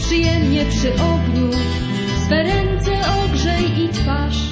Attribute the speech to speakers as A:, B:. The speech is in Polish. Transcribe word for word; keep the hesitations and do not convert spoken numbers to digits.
A: przyjemnie przy ogniu, swe ręce ogrzej i twarz.